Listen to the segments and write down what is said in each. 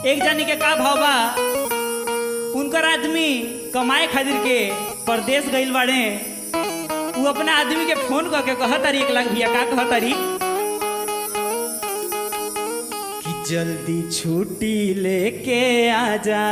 एक जानी के का भाव बा, उनकर आदमी कमाए खातिर के परदेश गइल बाड़े। वो अपना आदमी के फोन करके कहतारी 1 लाख भैया का कहतारी कि जल्दी छुट्टी लेके आ जा,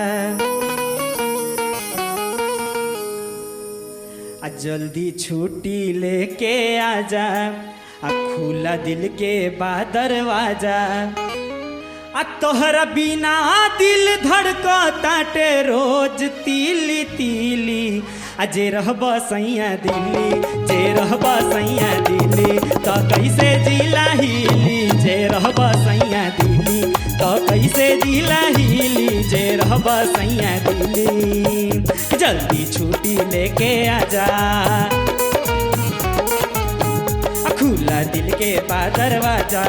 जल्दी छुट्टी लेके आ जा, खुला दिल के बा दरवाजा, तोहरा बिना दिल धड़कताटे रोज तीली तीली, जे रहब सैया दिल्ली, जे रहब सैया दिल्ली तो कैसे जिला हिली, जे रहब सैया दिल्ली तो कैसे जिला हिली, जे रहब सैया दिल्ली। जल्दी छुट्टी लेके आजा, खुला दिल के बा दरवाजा,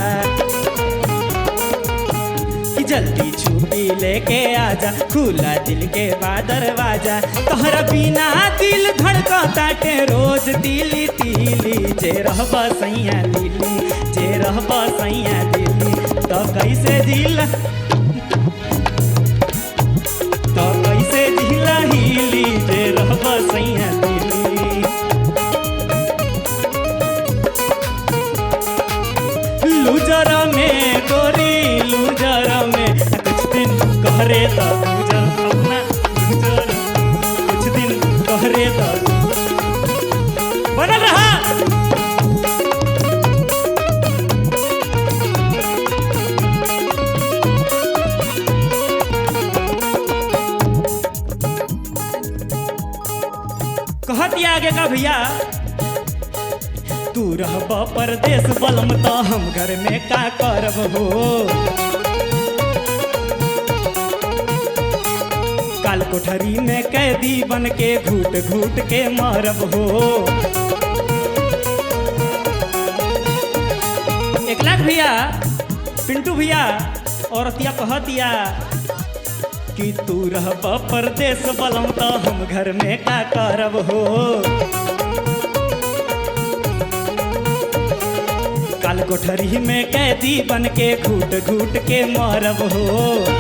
जल्दी छुट्टी लेके आजा, खुला दिल के बा दरवाजा, तोहरा बिना दिल धड़कताटे रोज तीली तीली, जे रहब सैया दिल्ली, जे रहब सैया दिल्ली तो कैसे जिला, तो कैसे जिला हिली, जे रहब सैया दिल्ली। लूजर में गोरी लूजर में कुछ दिन कहरे तो लूजर अपना लूजर, कुछ दिन कहरे तो बनल रहा। कहती आगे का भैया, तू रहब परदेश बलम तो हम घर में का करब हो, काल कोठरी में कैदी बन के घूट घूट के मरब हो। 1 लाख भैया पिंटू भैया औरतिया कहतिया कि तू रहब परदेश बलम तो हम घर में का करब हो, काल कोठरी में कैदी बन के घूट घूट के मरब हो।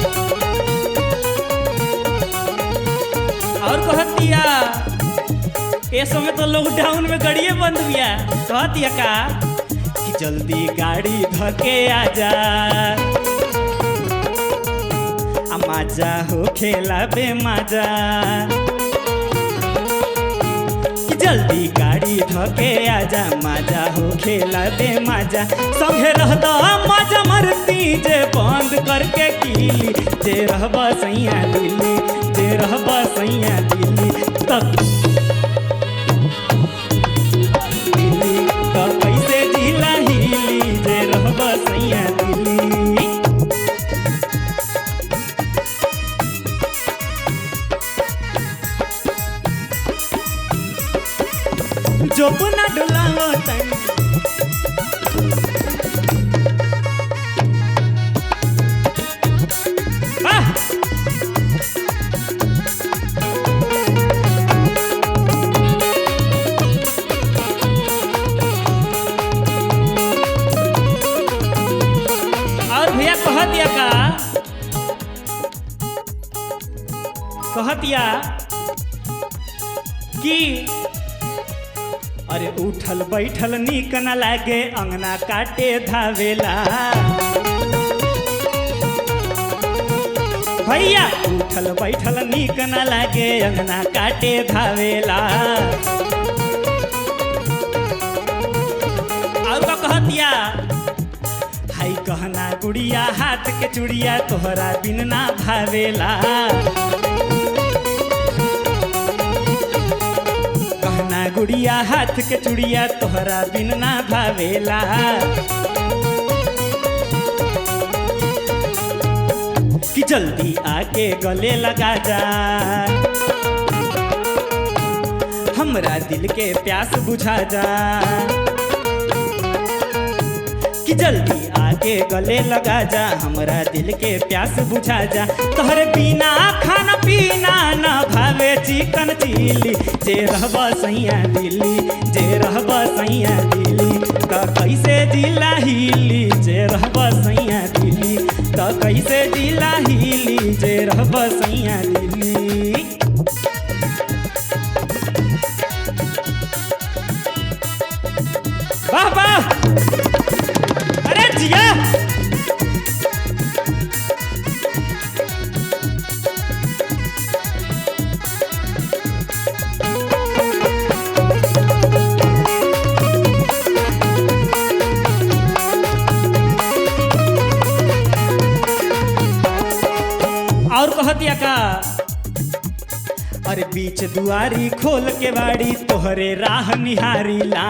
और कहतिया ये समय तो लॉकडाउन में गाड़िए बंद बिया, कहतिया का कि जल्दी गाड़ी धके आजा, माजा हो खेला बे माजा, जल्दी गाड़ी धके आजा, माजा हो खेला बे माजा, संगे रहता माजा मरती जे बंद करके कीली, जे रहब सैया दिल्ली, जे रहब सैया दिल्ली तक दिल्ली तो कैसे जिला हिली, जे रहब सैया दिल्ली। जो पुना डुलाओ तन और भैया कहतिया का, कहतिया कि अरे उठल बैठल नीक न लागे, अंगना काटे धावेला, भैया उठल बैठल नीक न लागे, अंगना काटे धावेला। और का कहतिया, हाय कहना गुड़िया हाथ के चूड़िया, तोहरा बिन ना भावेला, गुड़िया हाथ के चूड़िया, तोहरा बिन ना भावेला। कि जल्दी आके गले लगा जा, हमरा दिल के प्यास बुझा जा, कि जल्दी आके गले लगा जा, हमरा दिल के प्यास बुझा जा, तोहरे बिना खाना पीना न भावे चिकन चिली, जे रहब सैया दिल्ली, जे रहब सैया दिल्ली का कैसे जिला हिली, जे रहब सैया दिल्ली तो कैसे जिला हिली जे रहब सैया दिल्ली। वाह वाह, अरे जिया। और कहतिया का, अरे बीच दुआरी खोल के बाड़ी तोहरे राह निहारी ला,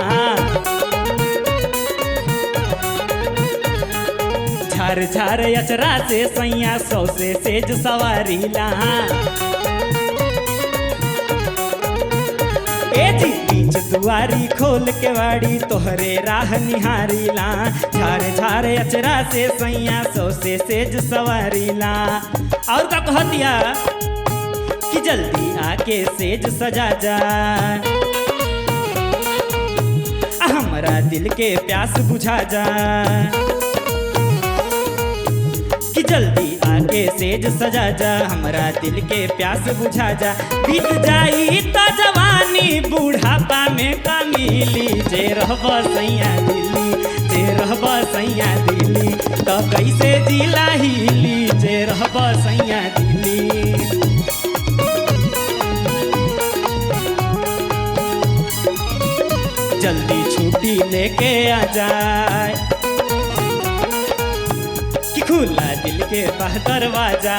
झार झार अचरा से सैया सौ से सेज सवारी ला। ए जी बीच दुआरी खोल के बाड़ी तोहरे राह निहारी ला, झार झार अचरा से सैया सौ से सेज सवारी ला। और का कहतिया कि जल्दी आके सेज सजा जा, हमरा दिल के प्यास बुझा जा, कि जल्दी आके सेज सजा जा, हमरा दिल के प्यास बुझा जा। बीत जाई तो जवानी बुढ़ापा में का मिली, जे रहब सैया दिल्ली, जे रहब सैया दिल्ली, तो कैसे जिला हिली जे रहब सैया दिल्ली। जल्दी छुट्टी लेके आ जाए, कि खुला दिल के बाह दरवाजा,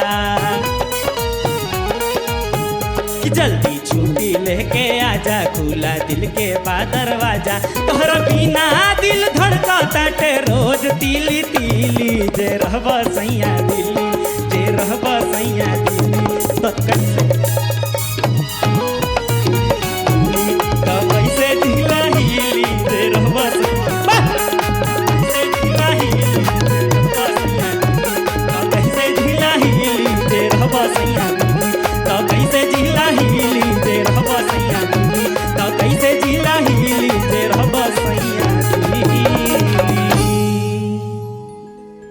कि जल्दी छुट्टी लेके आजा, खुला दिल के बा दरवाजा। तोहरा बिना दिल धड़कताटे रोज तिली तिली, जे रहब सैया दिल्ली, जे रहब सैया दिल्ली, तो कैसे